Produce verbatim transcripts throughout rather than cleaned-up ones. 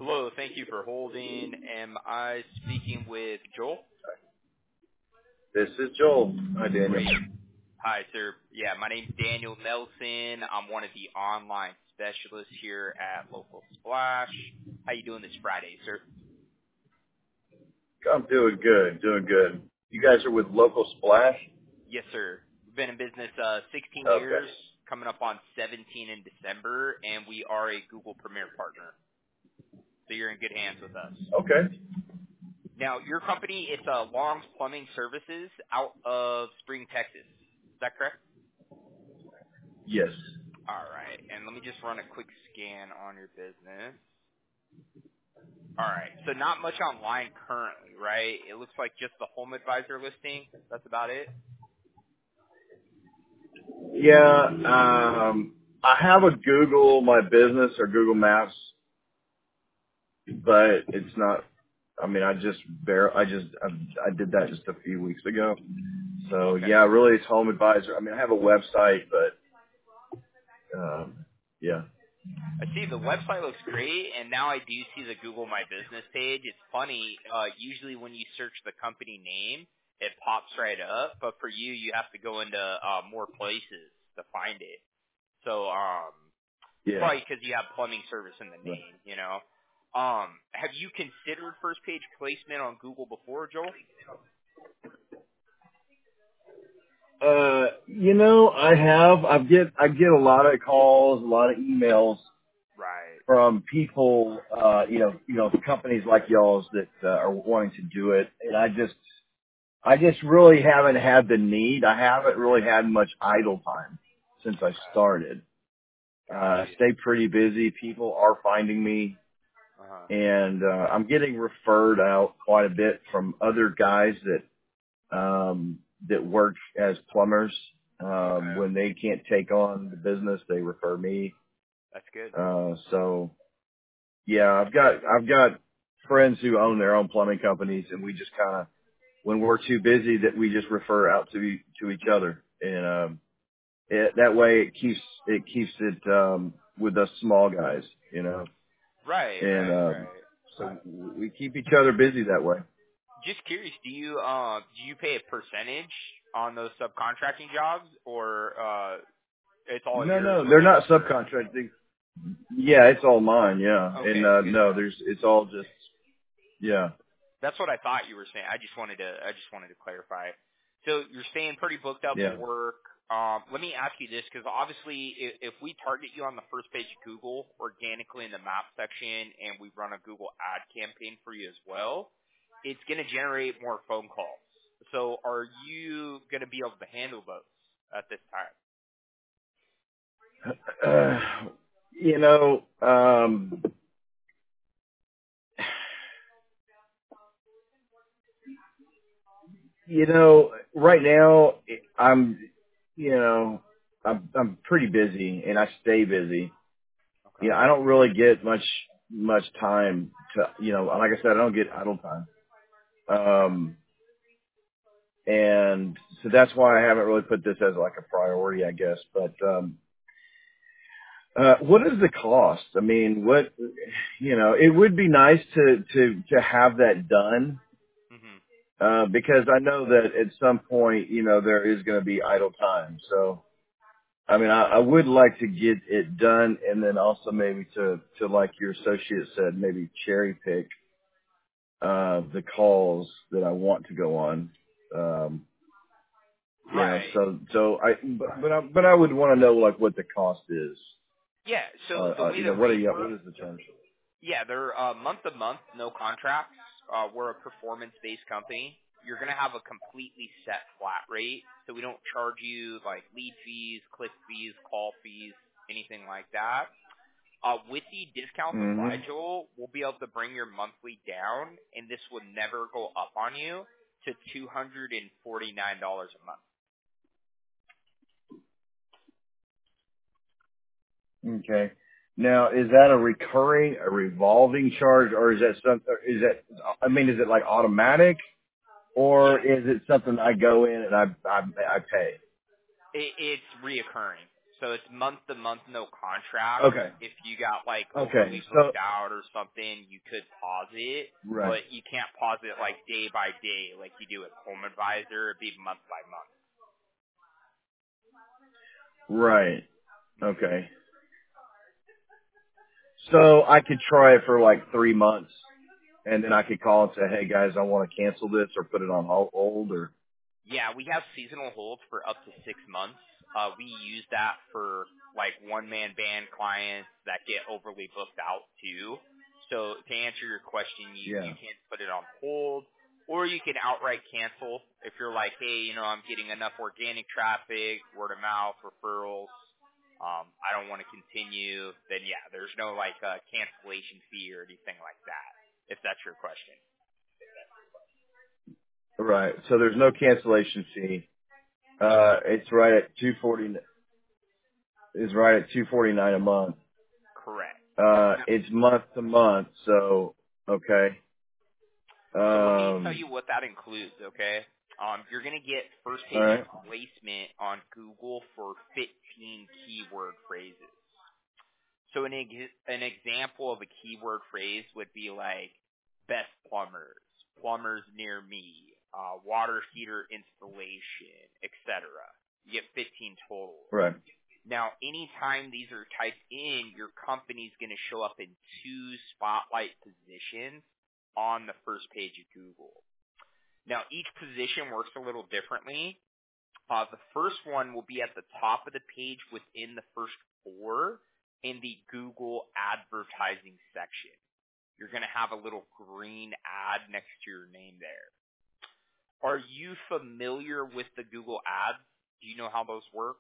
Hello, thank you for holding. Am I speaking with Joel? This is Joel. Hi, Daniel. Great. Hi, sir. Yeah, my name's Daniel Nelson. I'm one of the online specialists here at Local Splash. How you doing this Friday, sir? I'm doing good, doing good. You guys are with Local Splash? Yes, sir. We've been in business uh, sixteen Okay. years, coming up on seventeen in December, and we are a Google Premier partner. So you're in good hands with us. Okay. Now, your company, it's uh, Long's Plumbing Services out of Spring, Texas. Is that correct? Yes. All right. And let me just run a quick scan on your business. All right. So not much online currently, right? It looks like just the Home Advisor listing. That's about it? Yeah, um, I have a Google My Business or Google Maps, but it's not, I mean, I just, bear, I just, I, I did that just a few weeks ago. So Okay. yeah, really it's Home Advisor. I mean, I have a website, but, um, yeah. I see the website looks great, and now I do see the Google My Business page. It's funny. Uh, usually when you search the company name, it pops right up. But for you, you have to go into uh, more places to find it. So um, it's Yeah. probably because you have plumbing service in the name, you know. Um, have you considered first page placement on Google before, Joel? Uh, you know, I have. I get I get a lot of calls, a lot of emails Right. from people, uh, you know, you know, companies like y'all's that uh, are wanting to do it, and I just, I just really haven't had the need. I haven't really had much idle time since I Okay. started. Uh, Got I you. stay pretty busy. People are finding me, Uh-huh. and uh, I'm getting referred out quite a bit from other guys that um, that work as plumbers. Um, Okay. when they can't take on the business, they refer me. That's good. Uh, so yeah, I've got I've got friends who own their own plumbing companies, and we just kind of, when we're too busy, that we just refer out to e- to each other, and um, it, that way it keeps it keeps it um, with us small guys, you know, Right, and right, um, right. so we keep each other busy that way. Just curious, do you uh do you pay a percentage on those subcontracting jobs, or uh it's all No, yours no, when they're they not refer? subcontracting. Yeah, it's all mine. Yeah, and Okay, uh, good no, deal. there's it's all just yeah, That's what I thought you were saying. I just wanted to I just wanted to clarify. So you're staying pretty booked up yeah. for work. Um, let me ask you this, because obviously, if, if we target you on the first page of Google organically in the map section, and we run a Google ad campaign for you as well, it's going to generate more phone calls. So, are you going to be able to handle those at this time? Uh, you know, um, you know, right now I'm, you know, I'm I'm pretty busy, and I stay busy. You Okay. know, I don't really get much much time to, you know, like I said, I don't get idle time. Okay. Um, and so that's why I haven't really put this as like a priority, I guess. But um, uh, what is the cost? I mean, what, you know, it would be nice to to to have that done. Mhm. Uh, because I know that at some point, you know, there is going to be idle time. So, I mean, I, I would like to get it done, and then also maybe to, to like your associate said, maybe cherry pick, uh, the calls that I want to go on. Um, you know, Right. so, so I, but, but I, but I would want to know like what the cost is. Yeah. So Uh, the uh, way you the know, what are rates you, work, what is the terms? yeah, they're uh, month to month, no contracts. Uh, we're a performance-based company. You're going to have a completely set flat rate, so we don't charge you like lead fees, click fees, call fees, anything like that. Uh, with the discounts hmm applied, Joel, we'll be able to bring your monthly down, and this would never go up on you to two hundred forty-nine dollars a month. Okay. Now, is that a recurring, a revolving charge, or is that something, is that, I mean, is it like automatic? Or Yes, is it something I go in and I I, I pay? it, it's reoccurring. So it's month to month, no contract. Okay. If you got like Okay. overly So booked out or something, you could pause it, right. but you can't pause it like day by day like you do with Home Advisor. It'd be month by month. Right. Okay. So I could try it for like three months, and then I could call and say, "Hey guys, I want to cancel this or put it on hold." Or Yeah, we have seasonal holds for up to six months. Uh, we use that for like one-man band clients that get overly booked out too. So to answer your question, you, yeah. you can put it on hold, or you can outright cancel if you're like, hey, you know, I'm getting enough organic traffic, word of mouth, referrals. Um, I don't want to continue. Then yeah, there's no like uh, cancellation fee or anything like that. If that's your question. Right. So there's no cancellation fee. Nope. Uh, it's right at two forty. Is right at two forty nine a month. Correct. Uh, it's month to month. So okay. So let me tell Um. you what that includes, okay? Um, you're going to get first All page right. placement on Google for fifteen keyword phrases. So an, ex- an example of a keyword phrase would be like best plumbers, plumbers near me, uh, water heater installation, et cetera. You get fifteen total. Right. Now, anytime these are typed in, your company's going to show up in two spotlight positions on the first page of Google. Now, each position works a little differently. Uh, the first one will be at the top of the page within the first four in the Google advertising section. You're going to have a little green ad next to your name there. Are you familiar with the Google ads? Do you know how those work?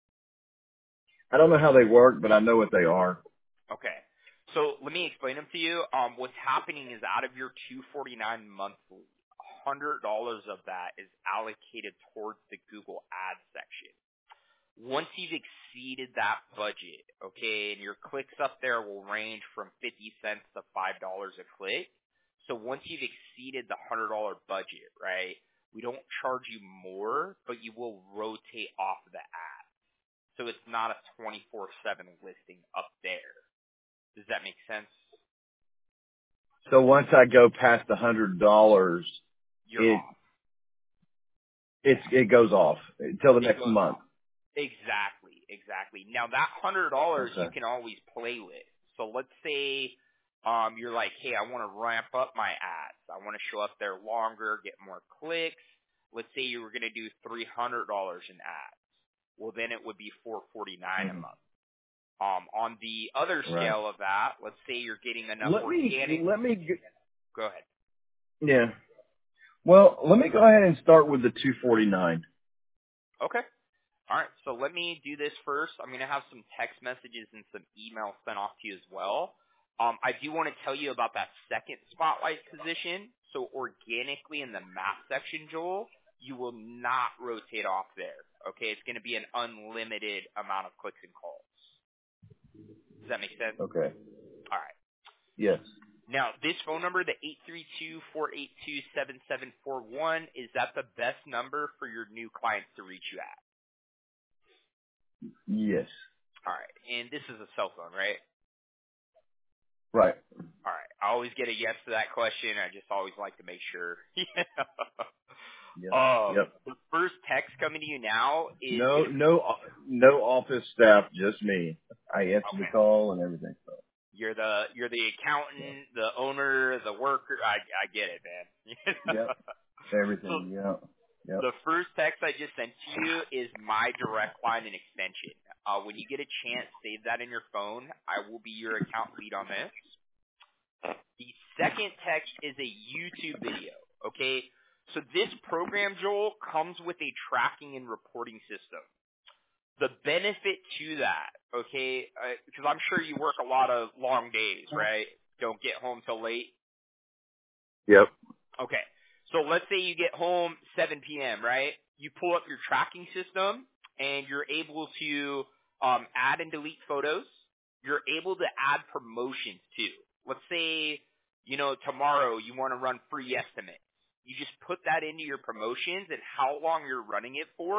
I don't know how they work, but I know what they are. Okay. So let me explain them to you. Um, what's happening is out of your two forty-nine monthly, one hundred dollars of that is allocated towards the Google Ads section. Once you've exceeded that budget, okay, and your clicks up there will range from fifty cents to five dollars a click. So once you've exceeded the one hundred dollars budget, right, we don't charge you more, but you will rotate off the ad. So it's not a twenty-four seven listing up there. Does that make sense? So once I go past a hundred dollars, You're it off. it's it goes off until the It next goes month. off. Exactly, exactly. Now that hundred dollars you Okay. can always play with. So let's say um you're like, hey, I want to ramp up my ads. I want to show up there longer, get more clicks. Let's say you were going to do three hundred dollars in ads. Well, then it would be four forty nine a Mhm. month. Um, on the other Right. scale of that, let's say you're getting enough Let me organic. let me g- Go ahead. yeah. Well, let me go ahead and start with the two forty-nine. Okay. All right, so let me do this first. I'm going to have some text messages and some emails sent off to you as well. Um, I do want to tell you about that second spotlight position. So organically in the map section, Joel, you will not rotate off there. Okay, it's going to be an unlimited amount of clicks and calls. Does that make sense? Okay. All right. Yes. Now, this phone number, the eight three two, four eight two, seven seven four one, is that the best number for your new clients to reach you at? Yes. All right, and this is a cell phone, right? Right. All right. I always get a yes to that question. I just always like to make sure. Yep. um, Yep. the first text coming to you now is No gonna, no no office staff, just me. I answer the okay. call and everything. So. You're the you're the Yeah. accountant, the owner, the worker. I I get it, man. Yep. So Everything. Yeah. Yep. the first text I just sent to you is my direct line and extension. Uh, when you get a chance, save that in your phone. I will be your account lead on this. The second text is a YouTube video, okay? So this program, Joel, comes with a tracking and reporting system. The benefit to that, okay, because I'm sure you work a lot of long days, right? Don't get home till late. Yep. Okay. So let's say you get home seven p.m., right? You pull up your tracking system, and you're able to um, add and delete photos. You're able to add promotions, too. Let's say, you know, tomorrow you want to run free estimates. You just put that into your promotions and how long you're running it for,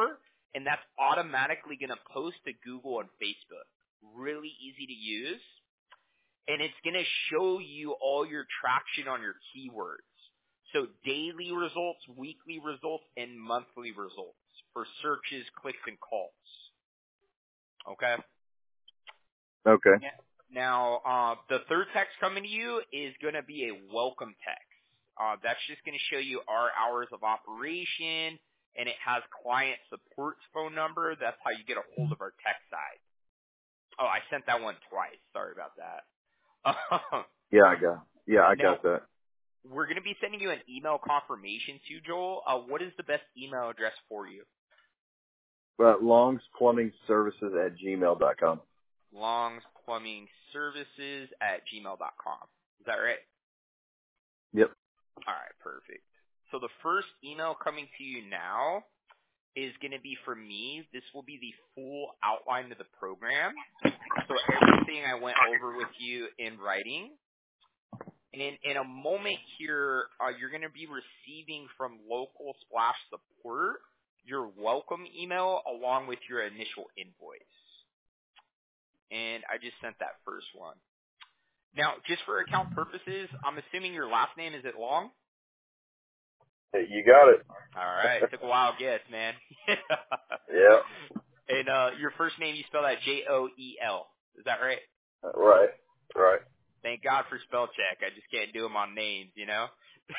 and that's automatically going to post to Google and Facebook. Really easy to use, and it's going to show you all your traction on your keywords. So daily results, weekly results, and monthly results for searches, clicks, and calls. Okay? Okay. Now, uh, the third text coming to you is going to be a welcome text. Uh, that's just going to show you our hours of operation, and it has client support's phone number. That's how you get a hold of our tech side. Oh, I sent that one twice. Sorry about that. Yeah, I got. Yeah, I now, got that. we're going to be sending you an email confirmation too, Joel. Uh, what is the best email address for you? But Long's Plumbing Services at gmail dot com. Long's Plumbing Services at gmail dot com. Is that right? Yep. All right, perfect. So the first email coming to you now is going to be from me. This will be the full outline of the program. So everything I went over with you in writing. And in, in a moment here, uh, you're going to be receiving from Local Splash Support your welcome email along with your initial invoice. And I just sent that first one. Now, just for account purposes, I'm assuming your last name is it Long? Hey, you got it. All right. Took a wild guess, man. Yeah. And uh, your first name, you spell that J O E L. Is that right? Right. Right. Thank God for spell check. I just can't do them on names, you know?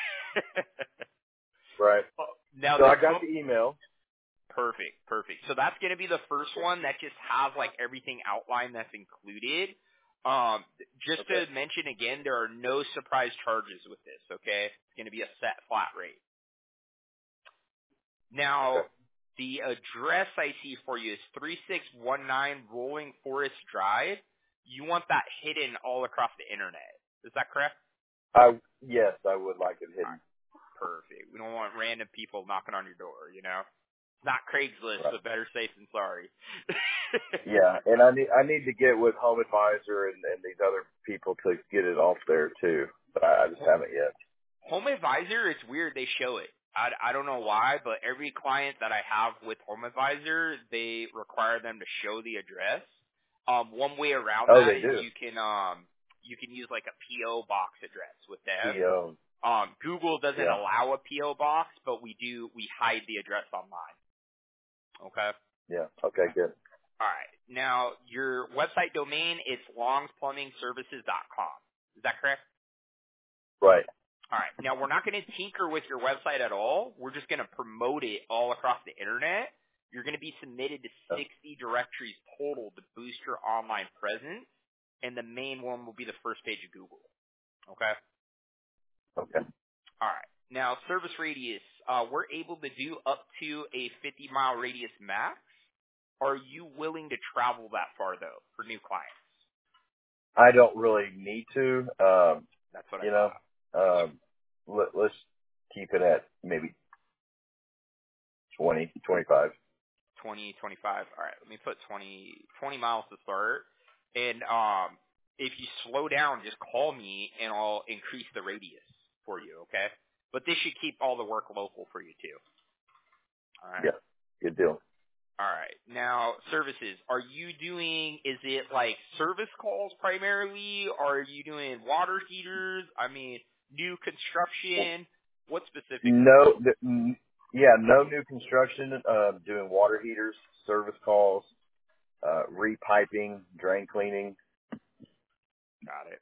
Right. Now, So the I got co- the email. Perfect, perfect. So that's going to be the first one that just has like everything outlined that's included. Um, just Okay. to mention again, there are no surprise charges with this, okay? It's going to be a set flat rate. Now, Okay. the address I see for you is three six one nine Rolling Forest Drive. You want that hidden all across the internet. Is that correct? I yes, I would like it hidden. Perfect. We don't want random people knocking on your door, you know? It's not Craigslist, Right. so better safe than sorry. Yeah, and I need I need to get with Home Advisor and, and these other people to get it off there too, but I, I just haven't yet. Home Advisor, it's weird they show it. I, I don't know why, but every client that I have with Home Advisor, they require them to show the address. Um, one way around Oh, that they is do. you can um, you can use like a P O box address with them. P O. Um, Google doesn't Yeah. allow a P O box, but we do. We hide the address online. Okay. Yeah. Okay. Good. All right. Now your website domain it's longs plumbing services dot com. Is that correct? Right. All right. Now, we're not going to tinker with your website at all. We're just going to promote it all across the internet. You're going to be submitted to sixty directories total to boost your online presence, and the main one will be the first page of Google. Okay? Okay. All right. Now, service radius, uh, we're able to do up to a fifty-mile radius max. Are you willing to travel that far, though, for new clients? I don't really need to. Um, That's what I you know, thought. um, let, let's keep it at maybe twenty, twenty-five. twenty, twenty-five. All right, let me put twenty, twenty miles to start. And um, if you slow down, just call me and I'll increase the radius for you, okay? But this should keep all the work local for you too. All right. Yeah. Good deal. All right. Now, services. Are you doing, is it like service calls primarily? Or are you doing water heaters? I mean, new construction? What specifically? No, th- n- yeah, no new construction, uh, doing water heaters, service calls, uh, repiping, drain cleaning. Got it.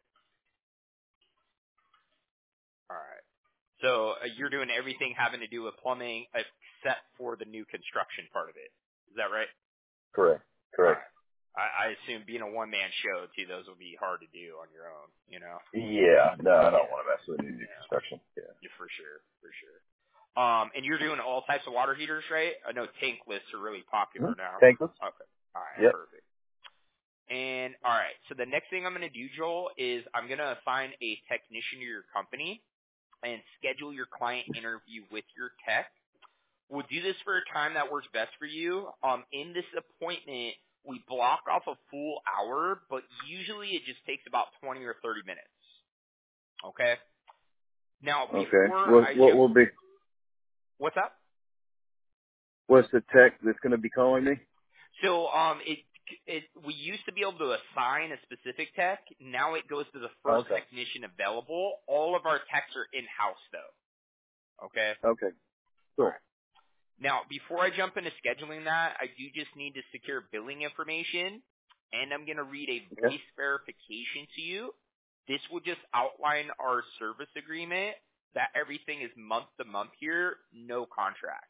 All right. So uh, you're doing everything having to do with plumbing except for the new construction part of it. Is that right? Correct. All Correct. right. I, I assume being a one-man show, too, those will be hard to do on your own, you know? Yeah, no, I don't Yeah. want to mess with new, new Yeah. construction. Yeah. Yeah, for sure. For sure. Um, and you're doing all types of water heaters, right? I know tankless are really popular Hmm? now. Tankless? Okay. All right. Yep. Perfect. And, all right. So the next thing I'm going to do, Joel, is I'm going to assign a technician to your company and schedule your client interview with your tech. We'll do this for a time that works best for you. Um, in this appointment, we block off a full hour, but usually it just takes about twenty or thirty minutes. Okay? Now, Okay. before What, I what jump, will be, what's up? What's the tech that's going to be calling me? So um, it it we used to be able to assign a specific tech. Now it goes to the first Okay. technician available. All of our techs are in house though. Okay. Okay. All Cool. right. Now, before I jump into scheduling that, I do just need to secure billing information, and I'm going to read a Okay. voice verification to you. This will just outline our service agreement, that everything is month to month here, no contracts.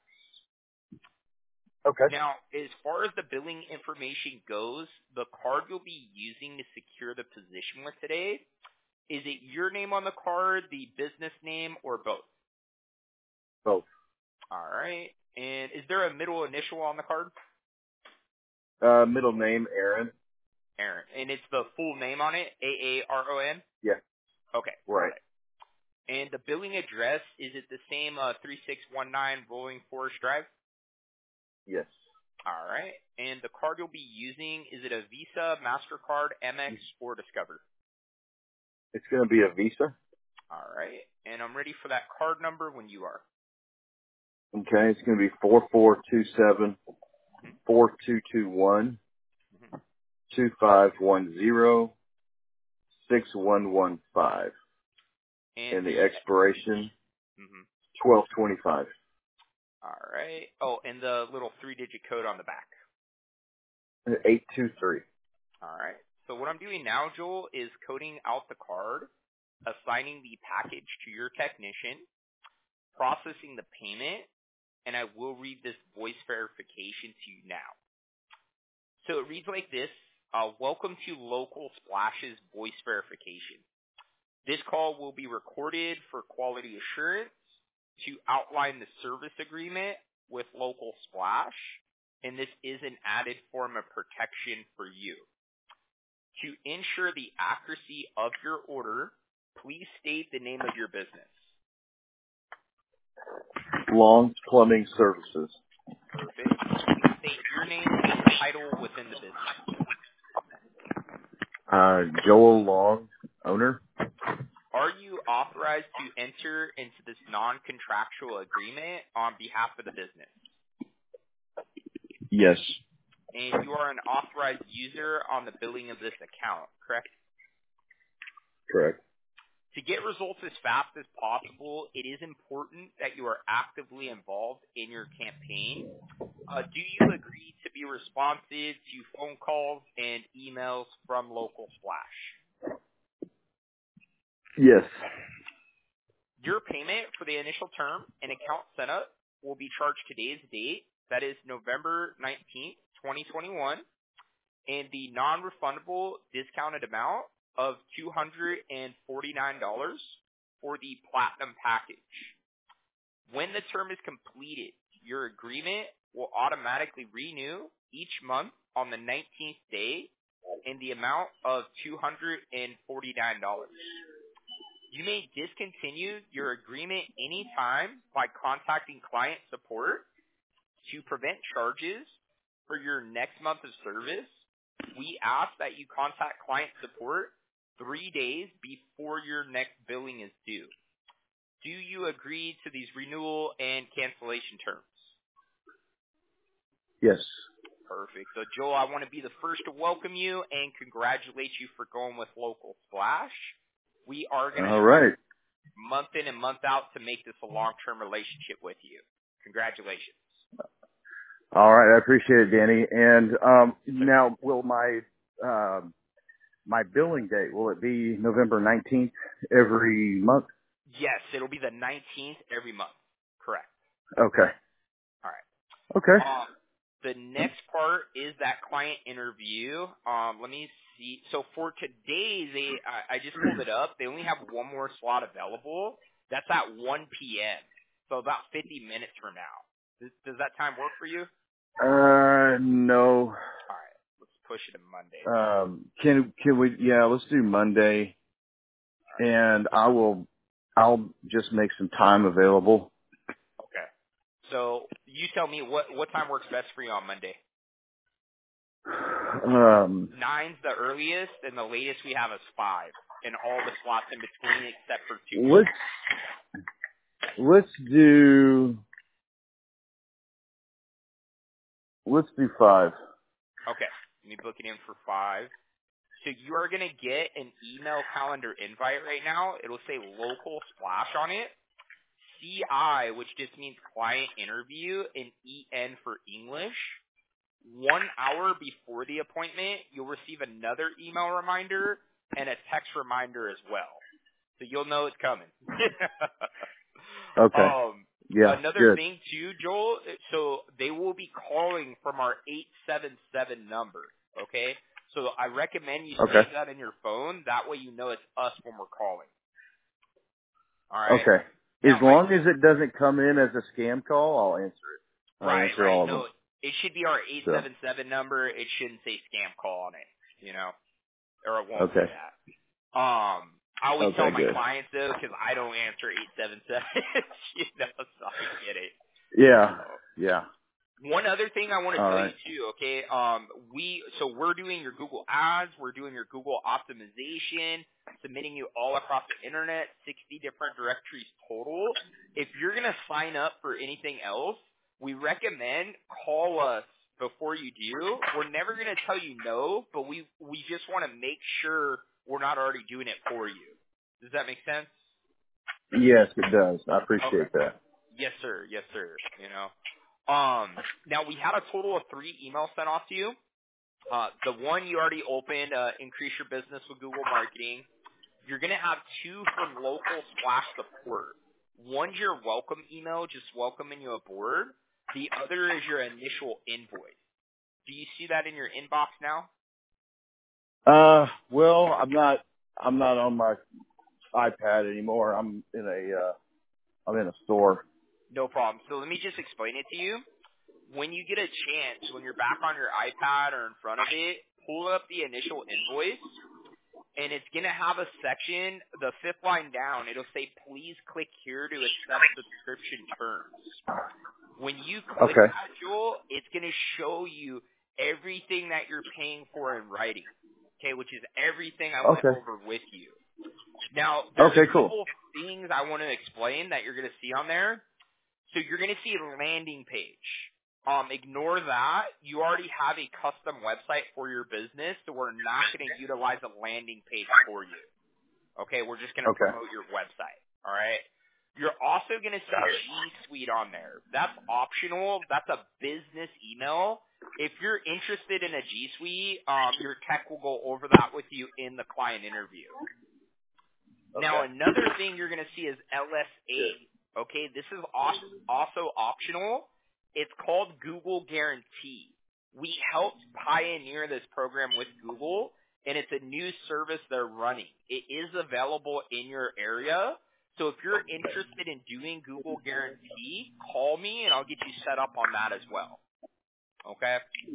Okay. Now, as far as the billing information goes, the card you'll be using to secure the position with today, is it your name on the card, the business name, or both? Both. All right. And is there a middle initial on the card? Uh, middle name, Aaron. Aaron. And it's the full name on it, A A R O N? Yeah. Okay, got Right. it. And the billing address, is it the same uh, three six one nine Rolling Forest Drive? Yes. All right. And the card you'll be using, is it a Visa, MasterCard, Amex, or Discover? It's going to be a Visa. All right. And I'm ready for that card number when you are. Okay. It's going to be four four two seven Mm-hmm. four two two one Mm-hmm. two five one zero six one one five, And and the the, expiration mm-hmm. twelve twenty five. All right. Oh, and the little three-digit code on the back. Eight two three. All right. So what I'm doing now, Joel, is coding out the card, assigning the package to your technician, processing the payment, and I will read this voice verification to you now. So it reads like this. Uh, welcome to Local Splash's voice verification. This call will be recorded for quality assurance to outline the service agreement with Local Splash, and this is an added form of protection for you. To ensure the accuracy of your order, please state the name of your business. Long's Plumbing Services. Perfect. Please state your name and title within the business. Uh, Joel Long, owner. Are you authorized to enter into this non-contractual agreement on behalf of the business? Yes. And you are an authorized user on the billing of this account, correct? Correct. To get results as fast as possible, it is important that you are actively involved in your campaign. Uh, do you agree to be responsive to phone calls and emails from Local Splash? Yes. Your payment for the initial term and account setup will be charged today's date, that is November nineteenth, twenty twenty-one, and the non-refundable discounted amount of two hundred forty-nine dollars for the Platinum package. When the term is completed, your agreement will automatically renew each month on the nineteenth day in the amount of two hundred forty-nine dollars. You may discontinue your agreement anytime by contacting client support. To prevent charges for your next month of service, we ask that you contact client support three days before your next billing is due. Do you agree to these renewal and cancellation terms? Yes. Perfect. So, Joel, I want to be the first to welcome you and congratulate you for going with Local Splash. We are going to All right. month in and month out to make this a long-term relationship with you. Congratulations. All right. I appreciate it, Danny. And um, now, will my um, my billing date, will it be November nineteenth every month? Yes, it'll be the nineteenth every month. Correct. Okay. All right. Okay. Um, the next part is that client interview. Um, let me see. So for today, they I, I just pulled it up. They only have one more slot available. That's at one p.m. So about fifty minutes from now. Does, does that time work for you? Uh, no. All right. Let's push it to Monday. Um, can can we? Yeah, let's do Monday, All right. and I will. I'll just make some time available. Okay. So you tell me what what time works best for you on Monday. Um, Nine's the earliest, and the latest we have is five, and all the slots in between except for two. let's let's do let's do five. Okay. Let me book it in for five. So you are going to get an email calendar invite right now. It'll say local splash on it. C I, which just means client interview, and E N for English. One hour before the appointment, you'll receive another email reminder and a text reminder as well. So you'll know it's coming. Okay. um, Yeah. another Good. thing too, Joel, so they will be calling from our eight seven seven number, okay? So I recommend you Okay. save that in your phone. That way you know it's us when we're calling. All right? Okay. As Now, long I, as it doesn't come in as a scam call, I'll answer it. I'll right, answer right. all of No, them. it should be our eight So. seven seven number. It shouldn't say scam call on it, you know, or it won't say Okay. that. Um, I always tell Okay. my Good. clients, though, because I don't answer eight seven seven, you know, so I get it. Yeah. So. Yeah. One other thing I want to All tell right. you too, okay? Um, we so we're doing your Google Ads, we're doing your Google optimization, submitting you all across the internet, sixty different directories total. If you're gonna sign up for anything else, we recommend call us before you do. We're never gonna tell you no, but we we just want to make sure we're not already doing it for you. Does that make sense? Yes, it does. I Okay. appreciate that. Yes, sir. Yes, sir. You know. Um, now we had a total of three emails sent off to you. Uh, the one you already opened, uh, increase your business with Google Marketing. You're going to have two from local splash support. One's your welcome email, just welcoming you aboard. The other is your initial invoice. Do you see that in your inbox now? Uh, well, I'm not. I'm not on my iPad anymore. I'm in a. Uh, I'm in a store. No problem. So let me just explain it to you. When you get a chance, when you're back on your iPad or in front of it, pull up the initial invoice. And it's going to have a section, the fifth line down, it'll say, please click here to accept subscription terms. When you click Okay. that, Joel, it's going to show you everything that you're paying for in writing, okay, which is everything I went Okay. over with you. Now, there's Okay. a Cool. couple things I want to explain that you're going to see on there. So you're going to see a landing page. Um, ignore that. You already have a custom website for your business, so we're not going to utilize a landing page for you. Okay, we're just going to Okay. promote your website. All right. You're also going to see G Suite on there. That's optional. That's a business email. If you're interested in a G Suite, um, your tech will go over that with you in the client interview. Now, Okay. another thing you're going to see is L S Good. A. Okay, this is al- also optional. It's called Google Guarantee. We helped pioneer this program with Google, and it's a new service they're running. It is available in your area. So if you're interested in doing Google Guarantee, call me, and I'll get you set up on that as well. Okay?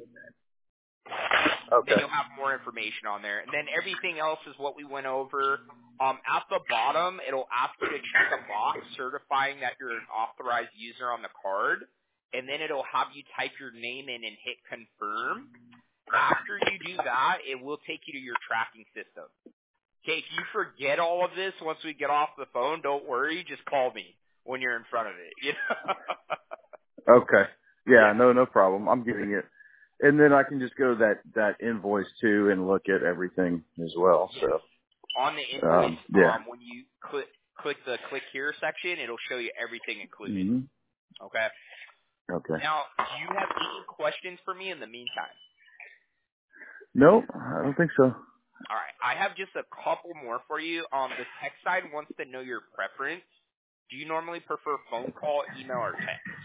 Then Okay. you'll have more information on there. And then everything else is what we went over. Um, at the bottom, it'll ask you to check a box certifying that you're an authorized user on the card. And then it'll have you type your name in and hit confirm. After you do that, it will take you to your tracking system. Okay, if you forget all of this once we get off the phone, don't worry. Just call me when you're in front of it. You know? Okay. Yeah. Yeah. No. No problem. I'm getting it. And then I can just go to that that invoice too and look at everything as well. Yes. So. On the invoice, Um. Yeah. um, when you click click the click here section, it'll show you everything included. Hmm. Okay. Okay. Now, do you have any questions for me in the meantime? No, I don't think so. All right. I have just a couple more for you. Um, the tech side wants to know your preference. Do you normally prefer phone call, email, or text?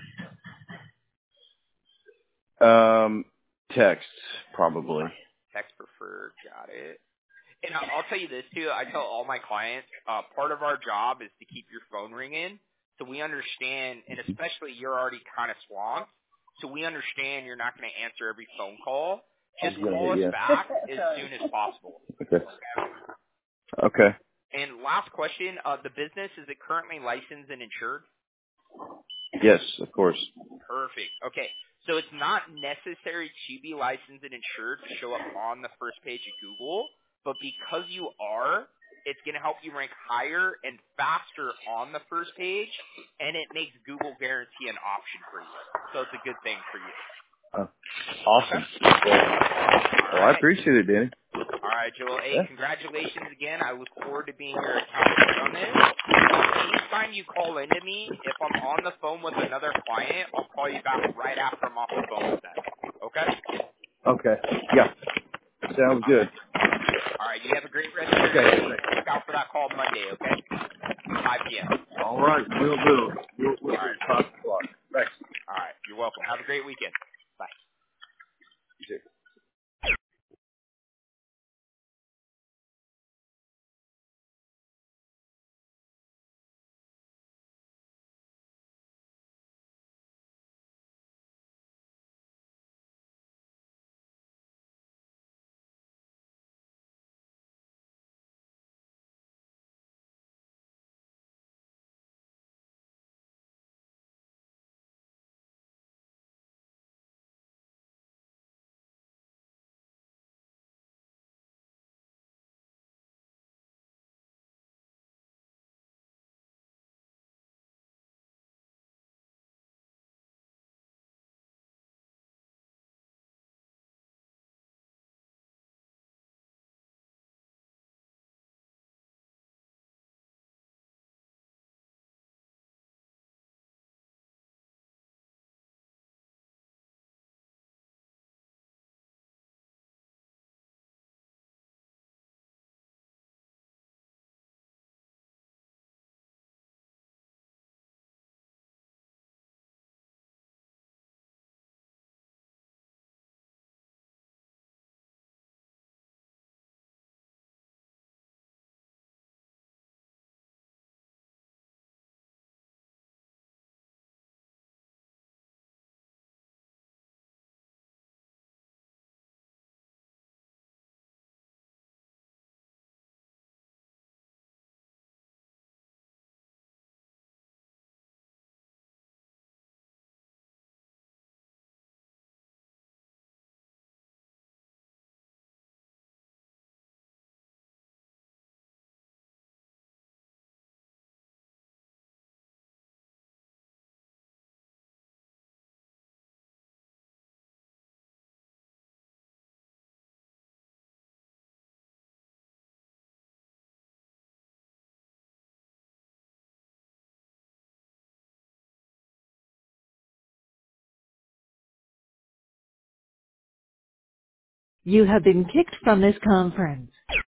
Um. Text probably. Text preferred. Got it. And I'll I'll tell you this too. I tell all my clients, uh, part of our job is to keep your phone ringing, so we understand, and especially you're already kind of swamped, so we understand you're not going to answer every phone call. I'm Just gonna call hit us yes. back as soon as possible. Okay. Okay. Okay. And last question: uh, the business, is it currently licensed and insured? Yes, of course. Perfect. Okay. So it's not necessary to be licensed and insured to show up on the first page of Google, but because you are, it's going to help you rank higher and faster on the first page, and it makes Google Guarantee an option for you. So it's a good thing for you. Uh, Okay. awesome. Well, All well, I right. appreciate it, Danny. All right, Joel. Hey, Yeah. congratulations again. I look forward to being your account lead on this. Um, anytime you call into me, if I'm on the phone with another client, I'll call you back right after I'm off the phone with them. Okay? Okay. Yeah. Sounds All good. right. All right. You have a great rest of your Okay. day. Look out for that call Monday, okay? five p.m. All right. We'll do. We'll, we'll All do. right. Five o'clock. Thanks. All right. You're welcome. Have a great weekend. Bye. You too. You have been kicked from this conference.